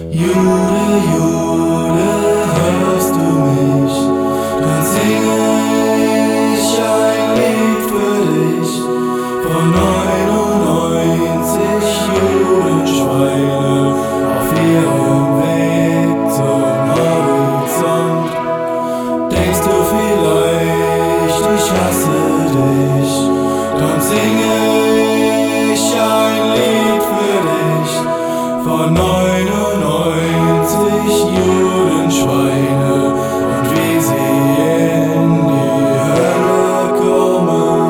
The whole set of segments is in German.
Jude, Jude, hörst du mich? Dann singe ich ein Lied für dich von 99 Judenschweine auf ihrem Weg zum Horizont. Denkst du vielleicht, ich hasse dich? Dann singe ich ein Lied für dich von 99 Judenschweine und wie sie in die Hölle kommen.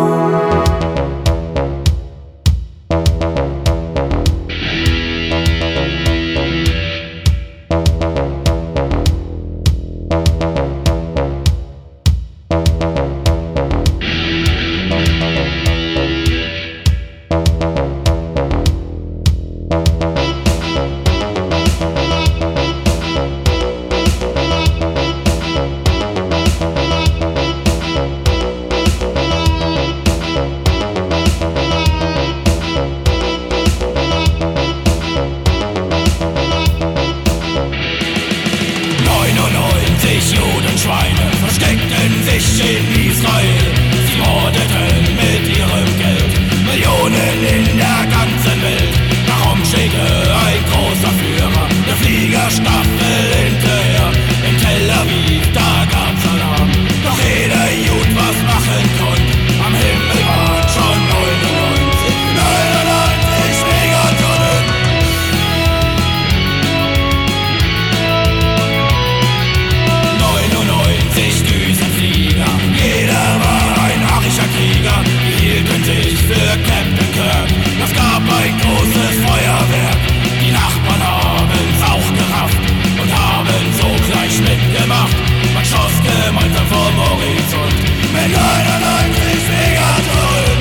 Judenschweine versteckten sich in Israel. Sie mordeten mit ihrem Geld Millionen in der ganzen Welt. Darum schickte ein großer Führer der Fliegerstaffel hinterher. In Tel Aviv, da gab's Alarm, doch jeder Jud was machen konnte. Am Himmel waren schon 99 Megatonnen. 99 Düsenflieger, jeder war ein arischer Krieger. Die hielten sich für Captain Kirk. Das gab ein großes Feuerwerk. Die Nachbarn haben's auch gerafft und haben sogleich mitgemacht. Man schoss gemeinsam vom Horizont mit 99 Megatonnen.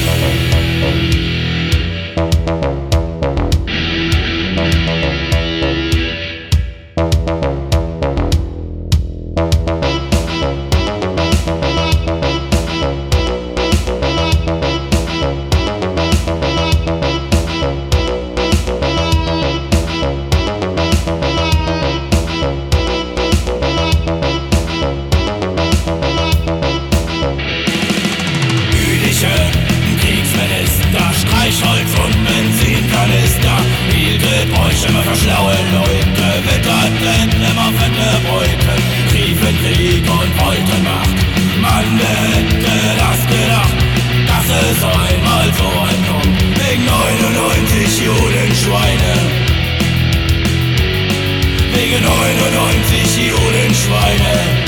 Streichholz und Benzinkanister hieltet euch immer für schlaue Leute, witterten immer fette Beute, riefen Krieg und wollten Macht. Man hätte das gedacht, dass es einmal so weit kommt, wegen 99 Judenschweine. Wegen 99 Judenschweine.